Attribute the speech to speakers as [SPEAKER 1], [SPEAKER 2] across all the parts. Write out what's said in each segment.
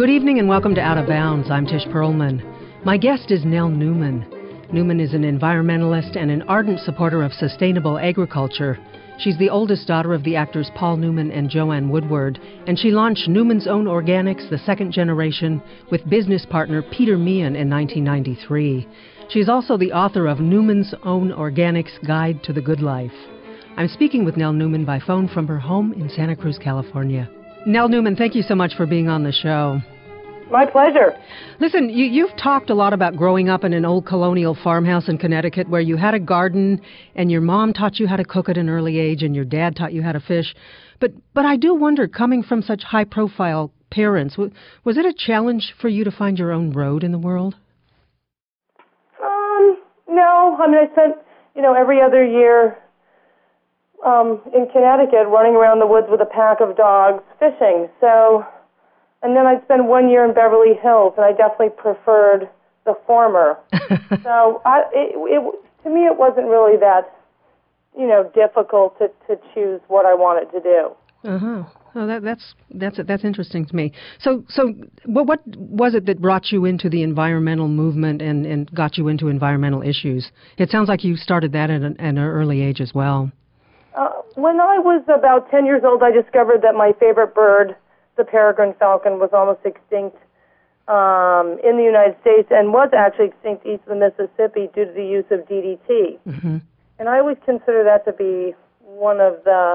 [SPEAKER 1] Good evening and welcome to Out of Bounds. I'm Tish Perlman. My guest is Nell Newman. Newman is an environmentalist and an ardent supporter of sustainable agriculture. She's the oldest daughter of the actors Paul Newman and Joanne Woodward, and she launched Newman's Own Organics, the second generation, with business partner Peter Meehan in 1993. She's also the author of Newman's Own Organics Guide to the Good Life. I'm speaking with Nell Newman by phone from her home in Santa Cruz, California. Nell Newman, thank you so much for being on the show.
[SPEAKER 2] My pleasure.
[SPEAKER 1] Listen, you've talked a lot about growing up in an old colonial farmhouse in Connecticut where you had a garden and your mom taught you how to cook at an early age and your dad taught you how to fish. But I do wonder, coming from such high-profile parents, was it a challenge for you to find your own road in the world?
[SPEAKER 2] No. I mean, I spent, every other year in Connecticut running around the woods with a pack of dogs fishing. And then I'd spend 1 year in Beverly Hills, and I definitely preferred the former. So to me, it wasn't really that, difficult to choose what I wanted to do.
[SPEAKER 1] Uh-huh. Oh, that's interesting to me. So what was it that brought you into the environmental movement and got you into environmental issues? It sounds like you started that at an early age as well.
[SPEAKER 2] When I was about 10 years old, I discovered that my favorite bird, the peregrine falcon, was almost extinct in the United States and was actually extinct east of the Mississippi due to the use of DDT. Mm-hmm. And I always consider that to be one of the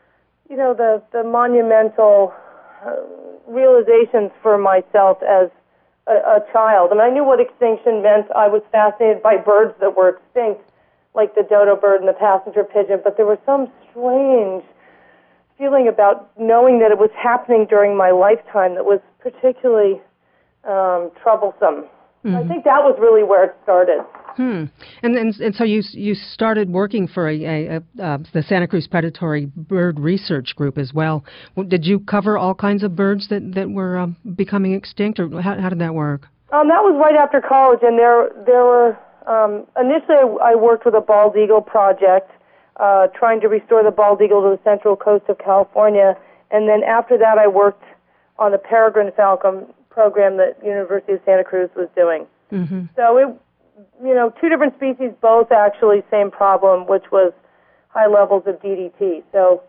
[SPEAKER 2] monumental realizations for myself as a child. And I knew what extinction meant. I was fascinated by birds that were extinct, like the dodo bird and the passenger pigeon, but there was some strange feeling about knowing that it was happening during my lifetime that was particularly troublesome. Mm-hmm. I think that was really where it started.
[SPEAKER 1] And so you started working for the Santa Cruz Predatory Bird Research Group as well. Did you cover all kinds of birds that were becoming extinct, or how did that work?
[SPEAKER 2] That was right after college, and there were initially I worked with a bald eagle project, trying to restore the bald eagle to the central coast of California, and then after that I worked on the peregrine falcon program that University of Santa Cruz was doing. Mm-hmm. So two different species, both actually same problem, which was high levels of DDT. So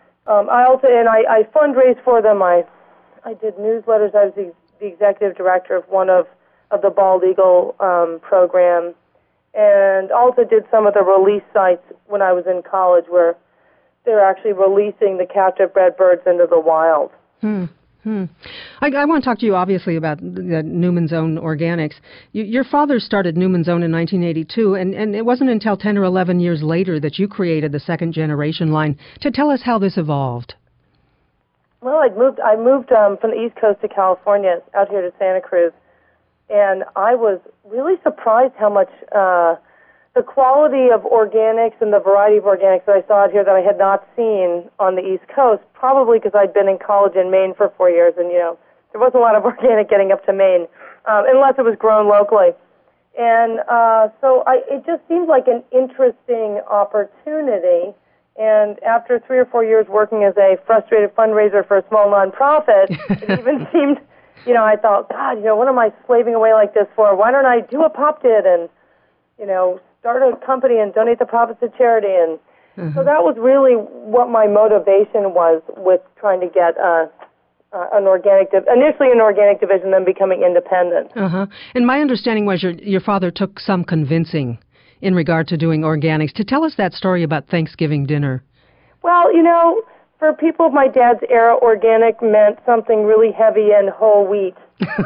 [SPEAKER 2] I fundraised for them. I did newsletters. I was the executive director of one of the bald eagle program, and also did some of the release sites when I was in college where they're actually releasing the captive bred birds into the wild. I
[SPEAKER 1] want to talk to you, obviously, about the Newman's Own Organics. Your father started Newman's Own in 1982, and it wasn't until 10 or 11 years later that you created the second generation line. To tell us how this evolved.
[SPEAKER 2] Well, I moved from the East Coast to California, out here to Santa Cruz, and I was really surprised how much the quality of organics and the variety of organics that I saw out here that I had not seen on the East Coast, probably because I'd been in college in Maine for 4 years, and, there wasn't a lot of organic getting up to Maine, unless it was grown locally. And so it just seemed like an interesting opportunity. And after 3 or 4 years working as a frustrated fundraiser for a small nonprofit, it even seemed, I thought, God, what am I slaving away like this for? Why don't I do what Pop did and, start a company and donate the profits to charity? And so that was really what my motivation was with trying to get initially an organic division, then becoming independent.
[SPEAKER 1] And my understanding was your father took some convincing in regard to doing organics. To tell us that story about Thanksgiving dinner.
[SPEAKER 2] Well, for people of my dad's era, organic meant something really heavy and whole wheat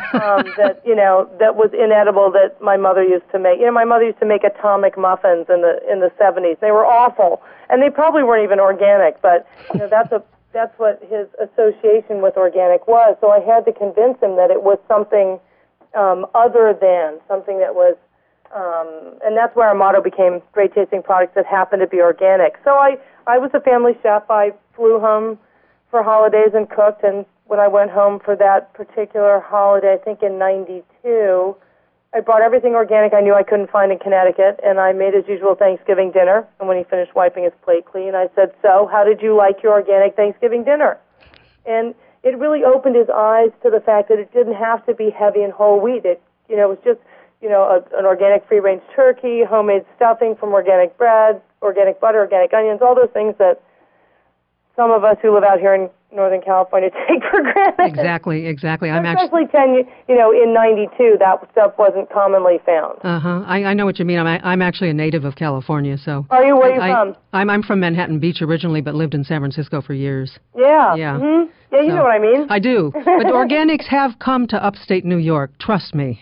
[SPEAKER 2] that was inedible that my mother used to make. My mother used to make atomic muffins in the 70s. They were awful, and they probably weren't even organic. But that's what his association with organic was. So I had to convince him that it was something other than something that was. And that's where our motto became great tasting products that happen to be organic. So I was a family chef. I flew home for holidays and cooked, and when I went home for that particular holiday, I think in 92, I brought everything organic I knew I couldn't find in Connecticut, and I made his usual Thanksgiving dinner. And when he finished wiping his plate clean, I said, "So, how did you like your organic Thanksgiving dinner?" And it really opened his eyes to the fact that it didn't have to be heavy and whole wheat. It, it was just, an organic free-range turkey, homemade stuffing from organic bread, organic butter, organic onions, all those things that some of us who live out here in Northern California take for granted.
[SPEAKER 1] Exactly.
[SPEAKER 2] Especially in '92, that stuff wasn't commonly found.
[SPEAKER 1] I know what you mean. I'm actually a native of California, so.
[SPEAKER 2] Are you? Where are you from?
[SPEAKER 1] I'm from Manhattan Beach originally, but lived in San Francisco for years.
[SPEAKER 2] Yeah.
[SPEAKER 1] Yeah.
[SPEAKER 2] Mm-hmm. Yeah, you know what I mean.
[SPEAKER 1] I do. But organics have come to upstate New York. Trust me.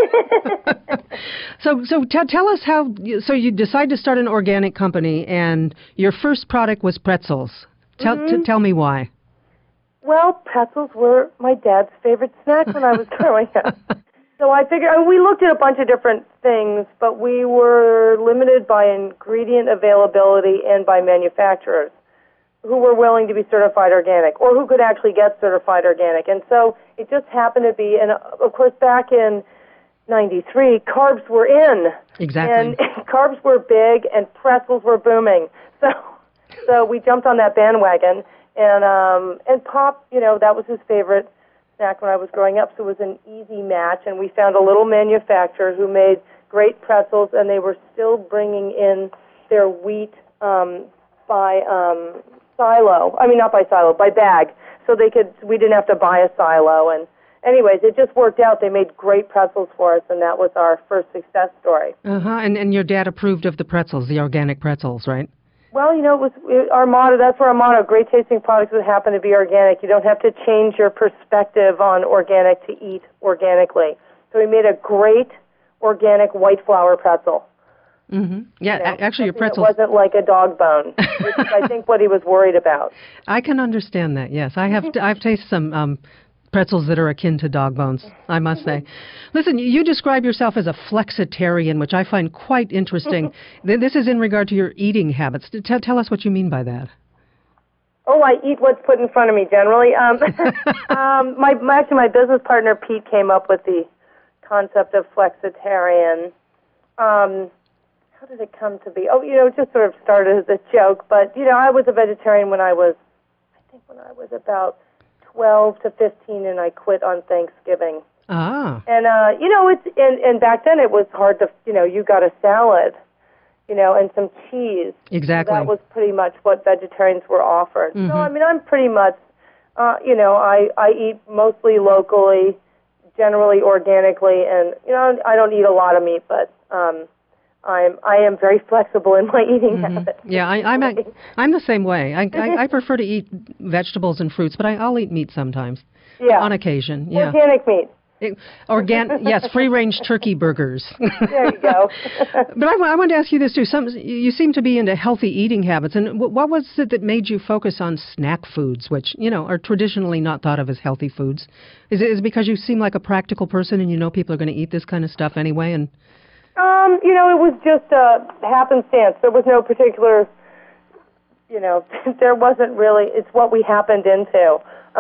[SPEAKER 1] So tell us how. So you decide to start an organic company, and your first product was pretzels. Tell me why.
[SPEAKER 2] Well, pretzels were my dad's favorite snack when I was growing up. So I figured, we looked at a bunch of different things, but we were limited by ingredient availability and by manufacturers who were willing to be certified organic or who could actually get certified organic. And so it just happened to be, and of course back in '93, carbs were in.
[SPEAKER 1] Exactly.
[SPEAKER 2] And carbs were big and pretzels were booming. So we jumped on that bandwagon, and Pop, that was his favorite snack when I was growing up, so it was an easy match, and we found a little manufacturer who made great pretzels, and they were still bringing in their wheat by silo. I mean, not by silo, by bag, so we didn't have to buy a silo, and anyways, it just worked out. They made great pretzels for us, and that was our first success story.
[SPEAKER 1] And your dad approved of the pretzels, the organic pretzels, right?
[SPEAKER 2] Well, it was our motto. That's our motto. Great tasting products that happen to be organic. You don't have to change your perspective on organic to eat organically. So we made a great organic white flour pretzel.
[SPEAKER 1] Mm-hmm. Yeah, actually, your pretzels.
[SPEAKER 2] It wasn't like a dog bone, which is, I think, what he was worried about.
[SPEAKER 1] I can understand that. Yes, I've tasted some pretzels that are akin to dog bones, I must say. Listen, you describe yourself as a flexitarian, which I find quite interesting. This is in regard to your eating habits. Tell us what you mean by that.
[SPEAKER 2] Oh, I eat what's put in front of me generally. My business partner, Pete, came up with the concept of flexitarian. How did it come to be? Oh, it just sort of started as a joke. But, I was a vegetarian when I was about 12 to 15, and I quit on Thanksgiving.
[SPEAKER 1] Ah.
[SPEAKER 2] And, and back then it was hard to, you got a salad, and some cheese.
[SPEAKER 1] Exactly.
[SPEAKER 2] So that was pretty much what vegetarians were offered.
[SPEAKER 1] Mm-hmm.
[SPEAKER 2] So, I'm pretty much, I eat mostly locally, generally organically, and, I don't eat a lot of meat, but I am very flexible in my eating habits.
[SPEAKER 1] Yeah, I'm the same way. I prefer to eat vegetables and fruits, but I'll eat meat sometimes.
[SPEAKER 2] Yeah.
[SPEAKER 1] On occasion. Yeah.
[SPEAKER 2] Organic meat.
[SPEAKER 1] Yes, free-range turkey burgers.
[SPEAKER 2] There you go.
[SPEAKER 1] But I wanted to ask you this too. You seem to be into healthy eating habits, and what was it that made you focus on snack foods, which are traditionally not thought of as healthy foods? Is it because you seem like a practical person, and people are going to eat this kind of stuff anyway? And
[SPEAKER 2] it was just happenstance. There was no particular, there wasn't really. It's what we happened into.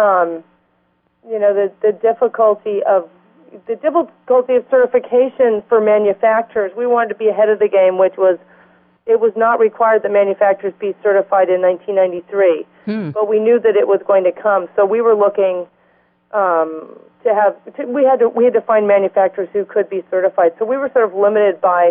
[SPEAKER 2] The difficulty of certification for manufacturers. We wanted to be ahead of the game, which was it was not required that manufacturers be certified in 1993, but we knew that it was going to come. So we were looking we had to find manufacturers who could be certified. So we were sort of limited by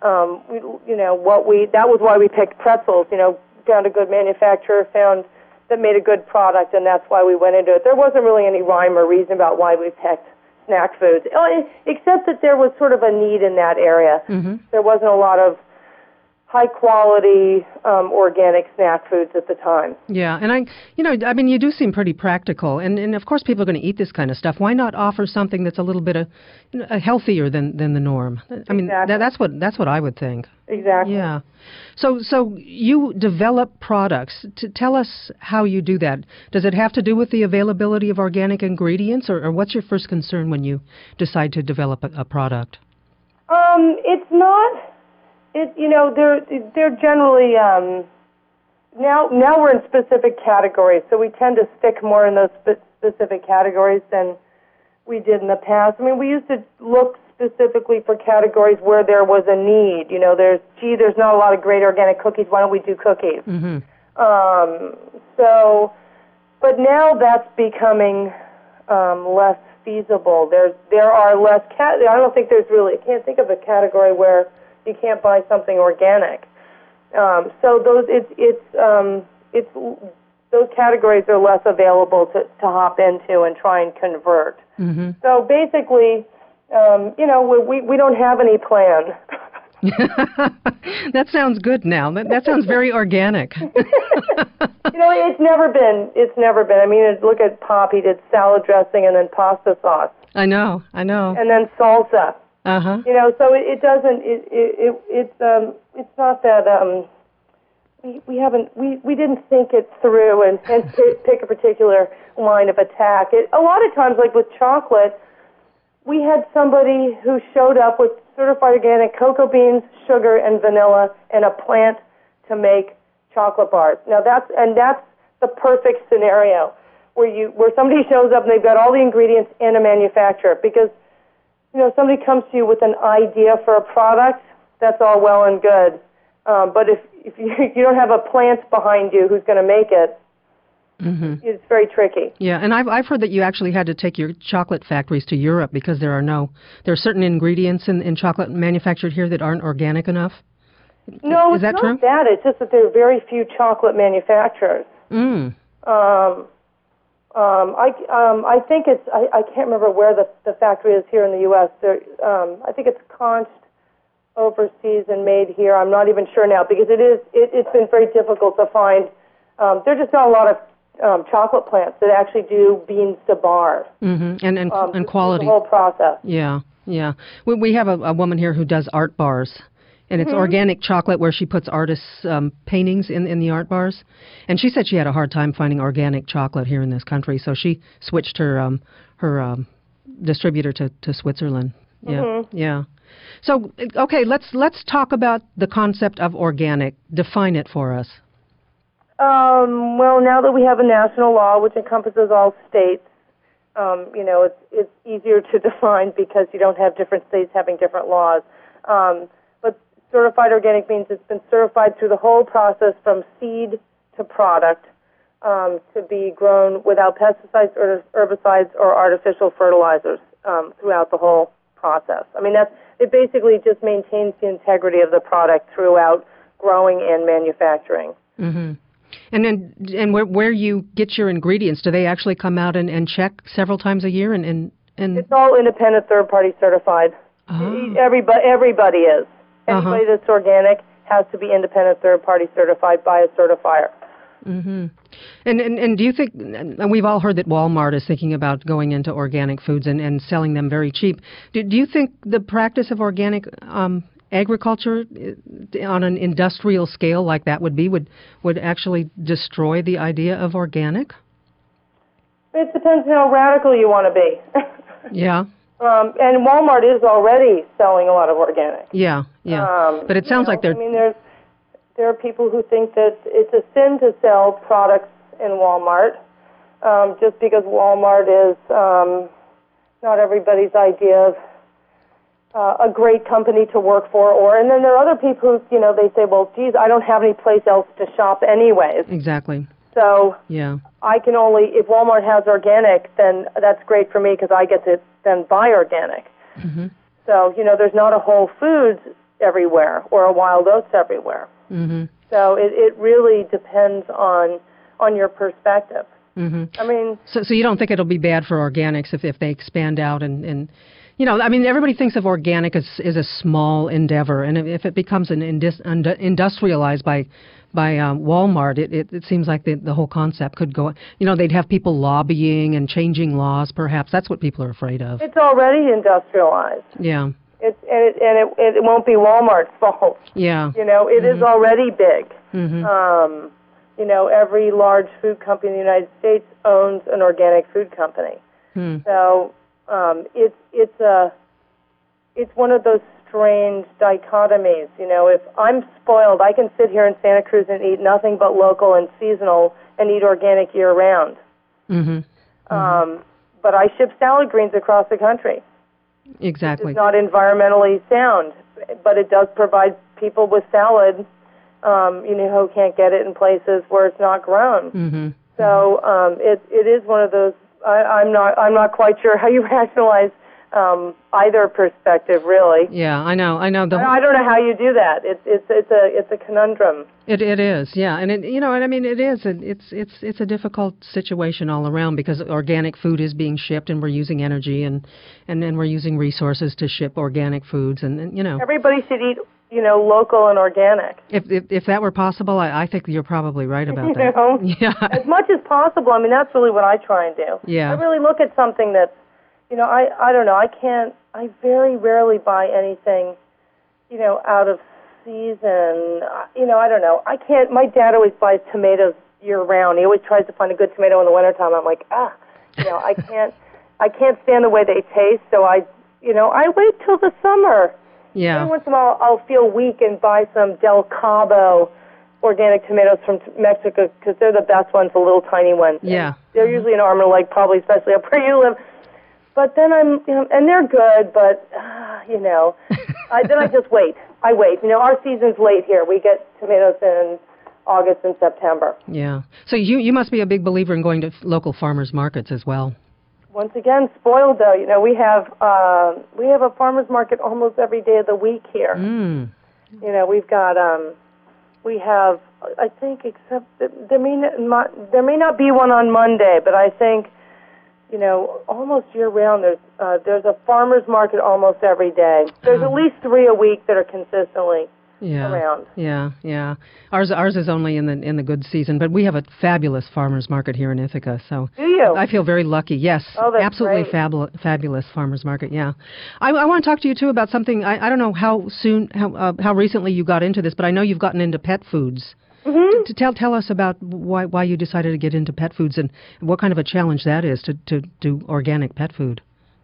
[SPEAKER 2] that was why we picked pretzels. Found a good manufacturer, found that made a good product, and that's why we went into it. There wasn't really any rhyme or reason about why we picked snack foods, except that there was sort of a need in that area. Mm-hmm. There wasn't a lot of high-quality organic snack foods at the time.
[SPEAKER 1] Yeah, and you do seem pretty practical, and of course people are going to eat this kind of stuff. Why not offer something that's a little bit healthier than the norm? I mean,
[SPEAKER 2] exactly.
[SPEAKER 1] that's what I would think.
[SPEAKER 2] Exactly.
[SPEAKER 1] Yeah. So you develop products. Tell us how you do that. Does it have to do with the availability of organic ingredients, or what's your first concern when you decide to develop a product?
[SPEAKER 2] It's not. They're generally now we're in specific categories, so we tend to stick more in those specific categories than we did in the past. I mean, we used to look specifically for categories where there was a need. There's not a lot of great organic cookies. Why don't we do cookies? Mm-hmm. So But now that's becoming less feasible. There are less I don't think there's really. I can't think of a category where you can't buy something organic. So those categories are less available to hop into and try and convert.
[SPEAKER 1] Mm-hmm.
[SPEAKER 2] So basically, we don't have any plan.
[SPEAKER 1] That sounds good now. That sounds very organic.
[SPEAKER 2] It's never been. I mean, look at Pop. He did salad dressing and then pasta sauce.
[SPEAKER 1] I know.
[SPEAKER 2] And then salsa.
[SPEAKER 1] Uh-huh.
[SPEAKER 2] So it doesn't. It's not that. We didn't think it through and pick a particular line of attack. A lot of times, like with chocolate, we had somebody who showed up with certified organic cocoa beans, sugar, and vanilla, and a plant to make chocolate bars. Now that's the perfect scenario where somebody shows up and they've got all the ingredients and a manufacturer. Because somebody comes to you with an idea for a product, that's all well and good. But if you don't have a plant behind you who's going to make it,
[SPEAKER 1] mm-hmm.
[SPEAKER 2] it's very tricky.
[SPEAKER 1] Yeah, and I've heard that you actually had to take your chocolate factories to Europe because there are certain ingredients in chocolate manufactured here that aren't organic enough.
[SPEAKER 2] No,
[SPEAKER 1] is that
[SPEAKER 2] it's
[SPEAKER 1] true?
[SPEAKER 2] not that. It's just that there are very few chocolate manufacturers.
[SPEAKER 1] Mm.
[SPEAKER 2] I think it's. I can't remember where the factory is here in the U.S. I think it's conched overseas and made here. I'm not even sure now because it's been very difficult to find. There's just not a lot of chocolate plants that actually do beans to bar.
[SPEAKER 1] Mm-hmm. And quality.
[SPEAKER 2] The whole process.
[SPEAKER 1] Yeah. We have a woman here who does art bars. And it's
[SPEAKER 2] mm-hmm.
[SPEAKER 1] organic chocolate where she puts artists' paintings in the art bars. And she said she had a hard time finding organic chocolate here in this country, so she switched her distributor to Switzerland. Yeah,
[SPEAKER 2] mm-hmm.
[SPEAKER 1] yeah. So, okay, let's talk about the concept of organic. Define it for us.
[SPEAKER 2] Well, now that we have a national law which encompasses all states, it's easier to define because you don't have different states having different laws. But certified organic means it's been certified through the whole process from seed to product to be grown without pesticides or herbicides or artificial fertilizers throughout the whole process. I mean, it basically just maintains the integrity of the product throughout growing and manufacturing.
[SPEAKER 1] Mm-hmm. And where you get your ingredients, do they actually come out and check several times a year? And
[SPEAKER 2] it's all independent, third-party certified.
[SPEAKER 1] Oh.
[SPEAKER 2] Everybody is. Anybody
[SPEAKER 1] Uh-huh.
[SPEAKER 2] that's organic has to be independent, third-party certified by a certifier.
[SPEAKER 1] Mm-hmm. And do you think, and we've all heard that Walmart is thinking about going into organic foods and selling them very cheap. Do you think the practice of organic agriculture on an industrial scale like that would actually destroy the idea of organic?
[SPEAKER 2] It depends how radical you want to be.
[SPEAKER 1] Yeah.
[SPEAKER 2] And Walmart is already selling a lot of organic.
[SPEAKER 1] Yeah. But it sounds like they're...
[SPEAKER 2] I mean, there are people who think that it's a sin to sell products in Walmart just because Walmart is not everybody's idea of a great company to work for. And then there are other people who, they say, well, geez, I don't have any place else to shop anyways.
[SPEAKER 1] Exactly.
[SPEAKER 2] So
[SPEAKER 1] yeah.
[SPEAKER 2] I can if Walmart has organic, then that's great for me because I get to then buy organic.
[SPEAKER 1] Mm-hmm.
[SPEAKER 2] So, there's not a Whole Foods everywhere or a Wild Oats everywhere.
[SPEAKER 1] Mm-hmm.
[SPEAKER 2] So it really depends on your perspective.
[SPEAKER 1] Mm-hmm.
[SPEAKER 2] I mean...
[SPEAKER 1] So you don't think it'll be bad for organics if they expand out and I mean, everybody thinks of organic as a small endeavor, and if it becomes an industrialized by Walmart, it seems like the whole concept could go. They'd have people lobbying and changing laws. Perhaps that's what people are afraid of.
[SPEAKER 2] It's already industrialized.
[SPEAKER 1] Yeah.
[SPEAKER 2] It won't be Walmart's fault.
[SPEAKER 1] Yeah.
[SPEAKER 2] It mm-hmm. is already big.
[SPEAKER 1] Mm-hmm.
[SPEAKER 2] Every large food company in the United States owns an organic food company.
[SPEAKER 1] Hmm.
[SPEAKER 2] So it's one of those strange dichotomies. If I'm spoiled, I can sit here in Santa Cruz and eat nothing but local and seasonal and eat organic year-round.
[SPEAKER 1] Mm-hmm. Mm-hmm.
[SPEAKER 2] But I ship salad greens across the country.
[SPEAKER 1] Exactly.
[SPEAKER 2] It's not environmentally sound, but it does provide people with salad, who can't get it in places where it's not grown.
[SPEAKER 1] Mm-hmm.
[SPEAKER 2] So it is one of those. I'm not quite sure how you rationalize either perspective, really.
[SPEAKER 1] Yeah, I know. I don't
[SPEAKER 2] know how you do that. It's a conundrum.
[SPEAKER 1] It is, yeah, and I mean, it is. It's a difficult situation all around because organic food is being shipped, and we're using energy and we're using resources to ship organic foods, and
[SPEAKER 2] everybody should eat, local and organic.
[SPEAKER 1] If that were possible, I think you're probably right about that.
[SPEAKER 2] Yeah, as much as possible. I mean, that's really what I try and do.
[SPEAKER 1] Yeah,
[SPEAKER 2] I really look at something that's, I don't know. I very rarely buy anything, out of season. I don't know. I can't. My dad always buys tomatoes year round. He always tries to find a good tomato in the wintertime. I'm like, I can't. I can't stand the way they taste. So I wait till the summer.
[SPEAKER 1] Yeah.
[SPEAKER 2] Every once in a while, I'll feel weak and buy some Del Cabo organic tomatoes from Mexico because they're the best ones, the little tiny ones.
[SPEAKER 1] Yeah.
[SPEAKER 2] And they're usually an arm and a leg, probably, especially up where you live. But then and they're good, but, then I just wait. I wait. Our season's late here. We get tomatoes in August and September.
[SPEAKER 1] Yeah. So you must be a big believer in going to local farmers markets as well.
[SPEAKER 2] Once again, spoiled though. We have a farmers market almost every day of the week here.
[SPEAKER 1] Mm.
[SPEAKER 2] We've got we have, I think, except there may not be one on Monday, but I think almost year round there's a farmers market almost every day. There's at least 3 a week that are consistently around.
[SPEAKER 1] Yeah. Ours is only in the good season, but we have a fabulous farmers market here in Ithaca. So
[SPEAKER 2] do you?
[SPEAKER 1] I feel very lucky. Yes,
[SPEAKER 2] that's
[SPEAKER 1] absolutely
[SPEAKER 2] great.
[SPEAKER 1] Fabulous farmers market. Yeah, I want to talk to you too about something. I don't know how recently you got into this, but I know you've gotten into pet foods.
[SPEAKER 2] Mm-hmm.
[SPEAKER 1] Tell us about why you decided to get into pet foods and what kind of a challenge that is to do organic pet food.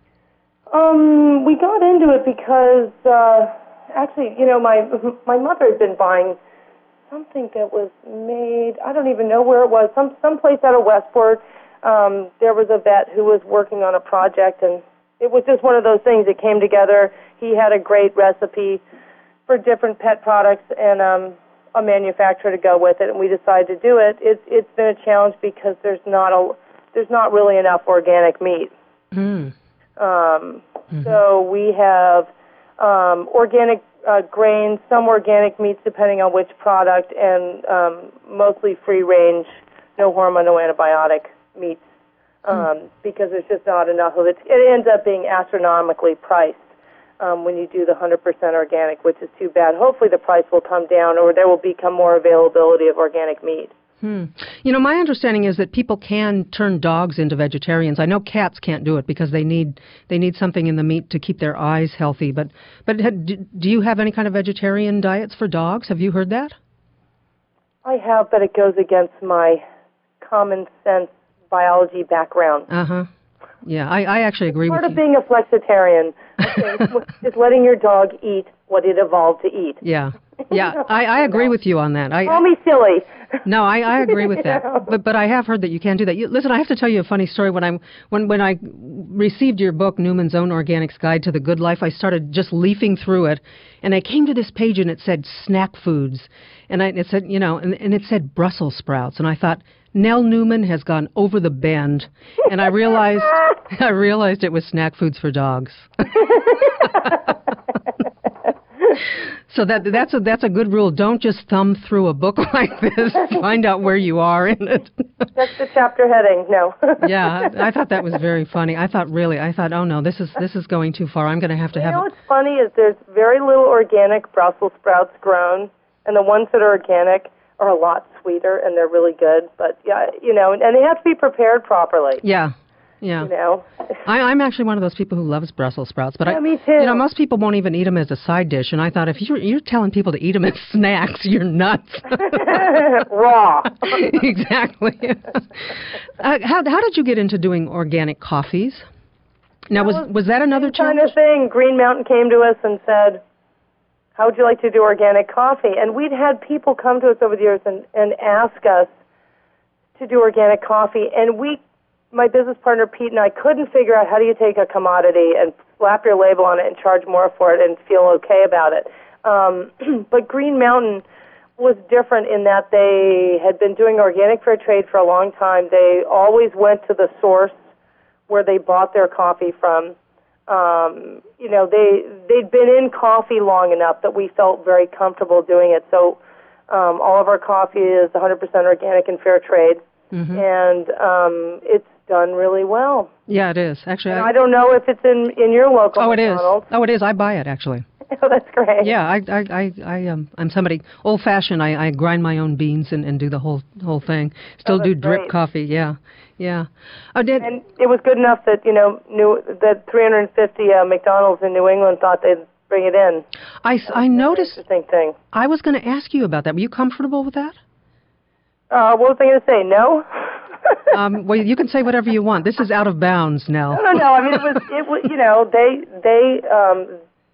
[SPEAKER 2] We got into it because actually, my mother had been buying something that was made. I don't even know where it was. Some place out of Westport. There was a vet who was working on a project, and it was just one of those things that came together. He had a great recipe for different pet products and a manufacturer to go with it, and we decided to do it. It's been a challenge because there's not really enough organic meat.
[SPEAKER 1] Mm.
[SPEAKER 2] So we have organic grains, some organic meats depending on which product, and mostly free-range, no hormone, no antibiotic meats because there's just not enough of it. It ends up being astronomically priced when you do the 100% organic, which is too bad. Hopefully the price will come down or there will become more availability of organic meat.
[SPEAKER 1] My understanding is that people can turn dogs into vegetarians. I know cats can't do it because they need something in the meat to keep their eyes healthy. But do you have any kind of vegetarian diets for dogs? Have you heard that?
[SPEAKER 2] I have, but it goes against my common sense biology background.
[SPEAKER 1] Uh-huh. Yeah, I actually agree with you.
[SPEAKER 2] Part of being a flexitarian is letting your dog eat what it evolved to eat.
[SPEAKER 1] Yeah, I agree with you on that.
[SPEAKER 2] Call me silly.
[SPEAKER 1] No, I agree with that. But I have heard that you can't do that. Listen, I have to tell you a funny story. When I received your book, Newman's Own Organics Guide to the Good Life, I started just leafing through it, and I came to this page and it said snack foods, and it said and it said Brussels sprouts, and I thought, Nell Newman has gone over the bend, and I realized it was snack foods for dogs. So that's a good rule. Don't just thumb through a book like this. Find out where you are in it.
[SPEAKER 2] That's the chapter heading. No.
[SPEAKER 1] Yeah, I thought that was very funny. I thought, oh no, this is going too far. I'm going to have to have.
[SPEAKER 2] What's funny is there's very little organic Brussels sprouts grown, and the ones that are organic are a lot sweeter and they're really good. But yeah, and they have to be prepared properly.
[SPEAKER 1] Yeah. I'm actually one of those people who loves Brussels sprouts, but
[SPEAKER 2] me too.
[SPEAKER 1] Most people won't even eat them as a side dish, and I thought if you're telling people to eat them as snacks, you're nuts.
[SPEAKER 2] Raw.
[SPEAKER 1] Exactly. How did you get into doing organic coffees? Now was that another challenge?
[SPEAKER 2] Kind of thing. Green Mountain came to us and said, "How would you like to do organic coffee?" And we'd had people come to us over the years and ask us to do organic coffee, and my business partner Pete and I couldn't figure out how do you take a commodity and slap your label on it and charge more for it and feel okay about it. But Green Mountain was different in that they had been doing organic fair trade for a long time. They always went to the source where they bought their coffee from. They'd been in coffee long enough that we felt very comfortable doing it. So all of our coffee is 100% organic and fair trade, and it's done really well.
[SPEAKER 1] Yeah, it is. Actually,
[SPEAKER 2] I don't know if it's in your local McDonald's.
[SPEAKER 1] Oh, it is. I buy it, actually.
[SPEAKER 2] Oh, that's great.
[SPEAKER 1] Yeah, I'm somebody old-fashioned. I grind my own beans and do the whole thing. Still do drip
[SPEAKER 2] great.
[SPEAKER 1] coffee. Yeah.
[SPEAKER 2] And it was good enough that that 350 McDonald's in New England thought they'd bring it in.
[SPEAKER 1] I noticed.
[SPEAKER 2] Interesting thing.
[SPEAKER 1] I was going to ask you about that. Were you comfortable with that?
[SPEAKER 2] What was I going to say? No.
[SPEAKER 1] Well, you can say whatever you want. This is out of bounds now.
[SPEAKER 2] No. I mean, it was.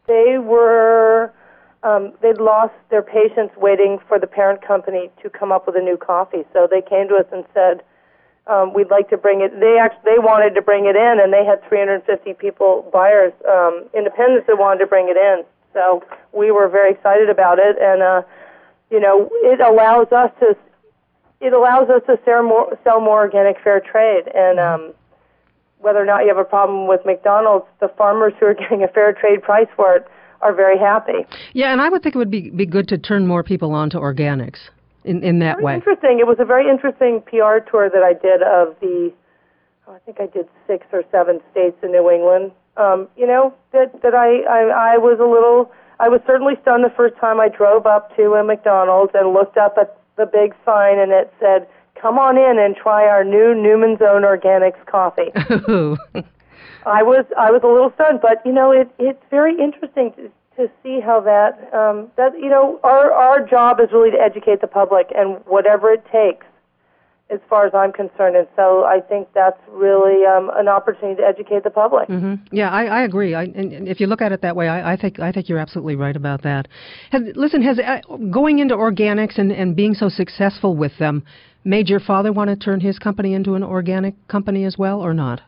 [SPEAKER 2] They'd lost their patience waiting for the parent company to come up with a new coffee. So they came to us and said, we'd like to bring it. They wanted to bring it in, and they had 350 buyers, independents that wanted to bring it in. So we were very excited about it, and it allows us to sell more organic fair trade. And whether or not you have a problem with McDonald's, the farmers who are getting a fair trade price for it are very happy.
[SPEAKER 1] Yeah, and I would think it would be good to turn more people on to organics in that way.
[SPEAKER 2] Interesting. It was a very interesting PR tour that I did of I think I did 6 or 7 states in New England. I was certainly stunned the first time I drove up to a McDonald's and looked up at the big sign, and it said, "Come on in and try our new Newman's Own Organics coffee." I was a little stunned, but it's very interesting to see how our job is really to educate the public, and whatever it takes, as far as I'm concerned. And so I think that's really an opportunity to educate the public.
[SPEAKER 1] Mm-hmm. Yeah, I agree. And if you look at it that way, I think you're absolutely right about that. Has going into organics and being so successful with them made your father want to turn his company into an organic company as well, or not?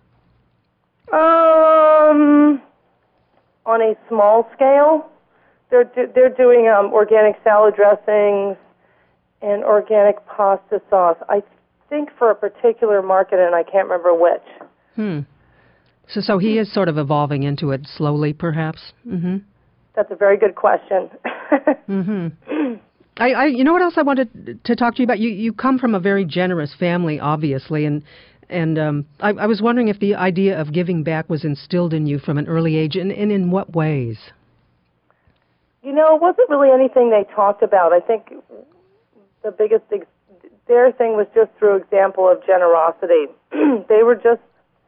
[SPEAKER 2] On a small scale, they're doing organic salad dressings and organic pasta sauce. I think for a particular market, and I can't remember which.
[SPEAKER 1] So he is sort of evolving into it slowly, perhaps. Mm-hmm.
[SPEAKER 2] That's a very good question.
[SPEAKER 1] Mm-hmm. You know what else I wanted to talk to you about? You come from a very generous family, obviously, and I was wondering if the idea of giving back was instilled in you from an early age, and in what ways?
[SPEAKER 2] It wasn't really anything they talked about. I think the biggest their thing was just through example of generosity. They were just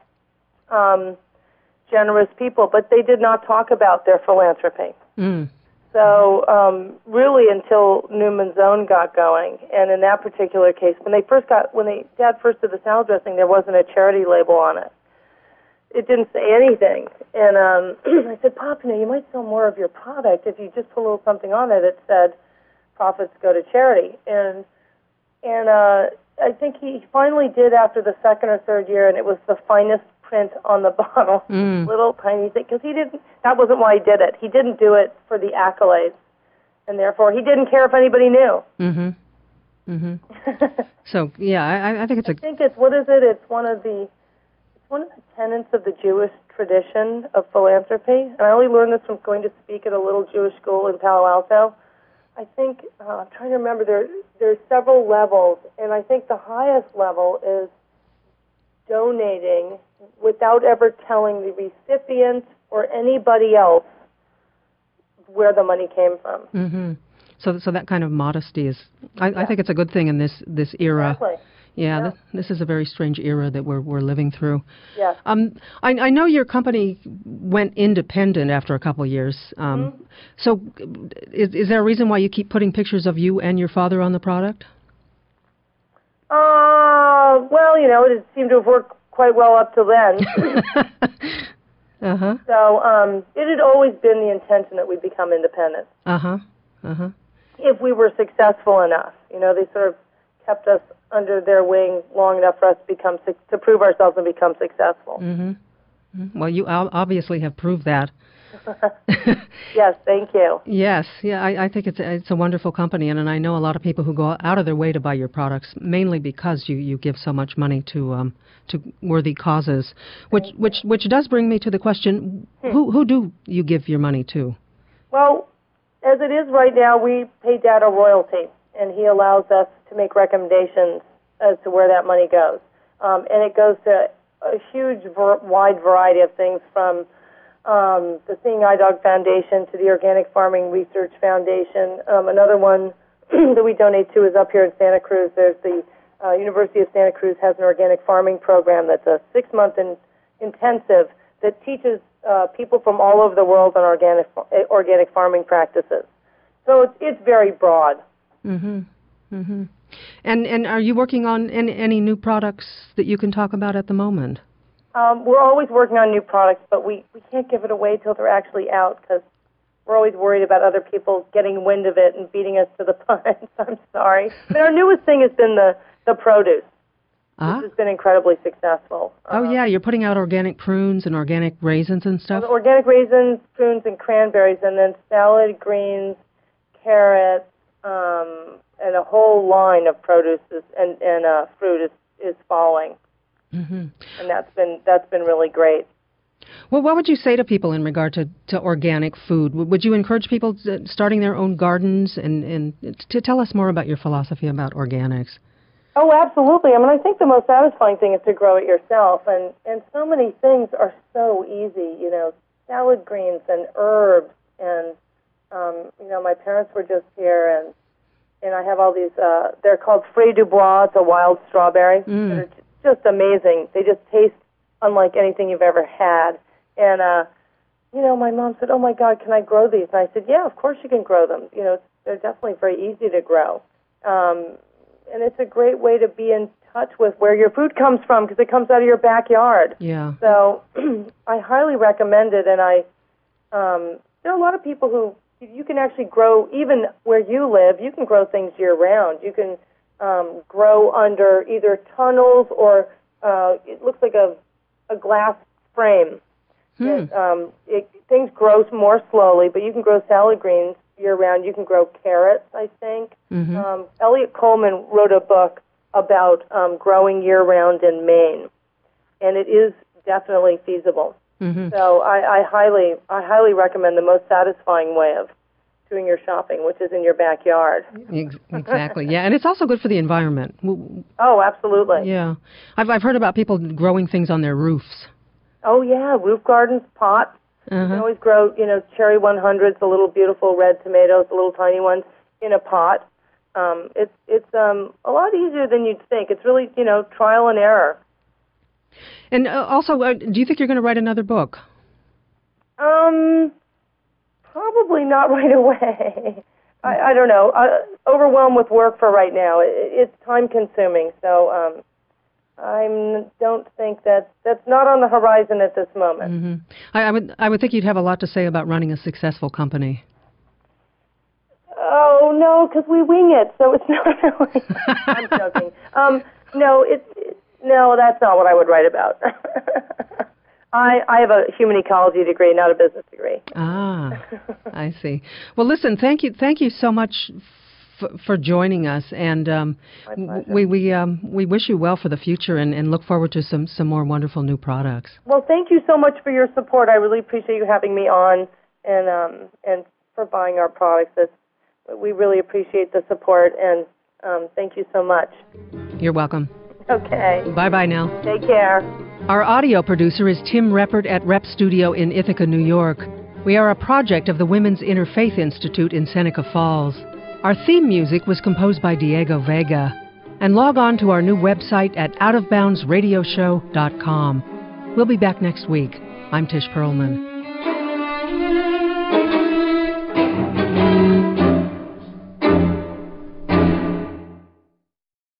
[SPEAKER 2] generous people, but they did not talk about their philanthropy. So really until Newman's Own got going, and in that particular case, when Dad first did the salad dressing, there wasn't a charity label on it. It didn't say anything. And I said, "Pop, you might sell more of your product if you just put a little something on it that said profits go to charity." And I think he finally did after the second or third year, and it was the finest print on the bottle, little tiny thing, because that wasn't why he did it. He didn't do it for the accolades, and therefore he didn't care if anybody knew.
[SPEAKER 1] So yeah, I think it's
[SPEAKER 2] I think it's It's one of the tenets of the Jewish tradition of philanthropy, and I only learned this from going to speak at a little Jewish school in Palo Alto. I think I'm trying to remember. There's several levels, and I think the highest level is donating without ever telling the recipient or anybody else where the money came from.
[SPEAKER 1] Mm-hmm. So that kind of modesty is, I think it's a good thing in this era.
[SPEAKER 2] Exactly.
[SPEAKER 1] Yeah. This is a very strange era that we're living through.
[SPEAKER 2] Yeah.
[SPEAKER 1] I know your company went independent after a couple of years. So is there a reason why you keep putting pictures of you and your father on the product?
[SPEAKER 2] Well, it seemed to have worked quite well up till then. So it had always been the intention that we become independent. If we were successful enough. They sort of kept us under their wing long enough for us to prove ourselves and become successful.
[SPEAKER 1] Well, you obviously have proved that.
[SPEAKER 2] Yes, thank you.
[SPEAKER 1] Yes, yeah, I think it's a wonderful company, and I know a lot of people who go out of their way to buy your products, mainly because you give so much money to worthy causes. Which does bring me to the question: who do you give your money to?
[SPEAKER 2] Well, as it is right now, we pay Dad a royalty, and he allows us to make recommendations as to where that money goes, and it goes to a huge, wide variety of things, from the Seeing Eye Dog Foundation to the Organic Farming Research Foundation. Another one that we donate to is up here in Santa Cruz. There's the University of Santa Cruz has an organic farming program that's a 6-month intensive that teaches people from all over the world on organic farming practices. So it's very broad.
[SPEAKER 1] Mm-hmm. Mm-hmm. And are you working on any new products that you can talk about at the moment?
[SPEAKER 2] We're always working on new products, but we can't give it away till they're actually out, because we're always worried about other people getting wind of it and beating us to the punch. I'm sorry. But our newest thing has been the produce, which has been incredibly successful.
[SPEAKER 1] Oh, yeah, you're putting out organic prunes and organic raisins and stuff?
[SPEAKER 2] Organic raisins, prunes, and cranberries, and then salad, greens, carrots, and a whole line of produce and fruit is following. Mm-hmm. And that's been really great.
[SPEAKER 1] Well, what would you say to people in regard to organic food? Would you encourage people starting their own gardens and to tell us more about your philosophy about organics?
[SPEAKER 2] Oh, absolutely. I mean, I think the most satisfying thing is to grow it yourself, and so many things are so easy. Salad greens and herbs, and my parents were just here, and I have all these. They're called Frais du Bois. It's a wild strawberry. They're just amazing. They just taste unlike anything you've ever had. And, my mom said, "Oh, my God, can I grow these?" And I said, "Yeah, of course you can grow them. They're definitely very easy to grow. And it's a great way to be in touch with where your food comes from, because it comes out of your backyard."
[SPEAKER 1] Yeah.
[SPEAKER 2] So I highly recommend it. And there are a lot of people who you can actually grow, even where you live, you can grow things year-round. You can grow under either tunnels or it looks like a glass frame. Things grow more slowly, but you can grow salad greens year-round. You can grow carrots, I think. Mm-hmm. Elliot Coleman wrote a book about growing year-round in Maine, and it is definitely feasible. Mm-hmm. So I highly recommend the most satisfying way of doing your shopping, which is in your backyard.
[SPEAKER 1] Exactly, yeah, and it's also good for the environment.
[SPEAKER 2] Oh, absolutely.
[SPEAKER 1] Yeah, I've heard about people growing things on their roofs. Oh, yeah,
[SPEAKER 2] roof gardens, pots. You can always grow, cherry 100s, the little beautiful red tomatoes, the little tiny ones, in a pot. It's a lot easier than you'd think. It's really, trial and error.
[SPEAKER 1] And also, do you think you're going to write another book?
[SPEAKER 2] Probably not right away. I don't know. Overwhelmed with work for right now. It's time-consuming, so I don't think that's not on the horizon at this moment.
[SPEAKER 1] Mm-hmm. I would think you'd have a lot to say about running a successful company.
[SPEAKER 2] Oh, no, because we wing it, so it's not really. I'm joking. No, that's not what I would write about. I have a human ecology degree, not a business degree.
[SPEAKER 1] Ah, I see. Well, listen, thank you so much for joining us, and we wish you well for the future, and look forward to some more wonderful new products.
[SPEAKER 2] Well, thank you so much for your support. I really appreciate you having me on, and for buying our products. We really appreciate the support, and thank you so much.
[SPEAKER 1] You're welcome.
[SPEAKER 2] Okay.
[SPEAKER 1] Bye-bye now.
[SPEAKER 2] Take care.
[SPEAKER 1] Our audio producer is Tim Reppert at Rep Studio in Ithaca, New York. We are a project of the Women's Interfaith Institute in Seneca Falls. Our theme music was composed by Diego Vega. And log on to our new website at outofboundsradioshow.com. We'll be back next week. I'm Tish Perlman.